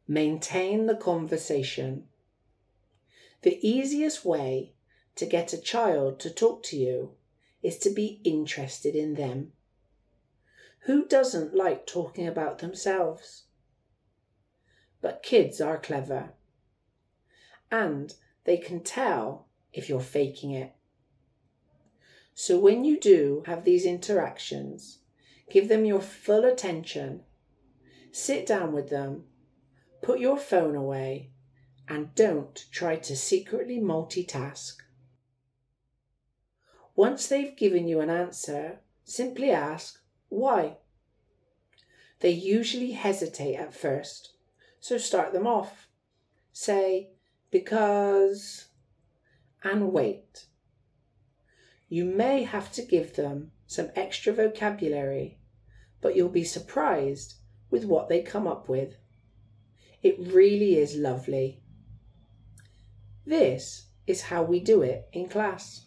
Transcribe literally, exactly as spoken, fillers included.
Maintain the conversation. The easiest way to get a child to talk to you is to be interested in them. Who doesn't like talking about themselves? But kids are clever, and they can tell if you're faking it. So when you do have these interactions, give them your full attention, sit down with them, put your phone away, and don't try to secretly multitask. Once they've given you an answer, simply ask, why? They usually hesitate at first, so start them off. Say, because, and wait. You may have to give them some extra vocabulary, but you'll be surprised with what they come up with. It really is lovely. This is how we do it in class.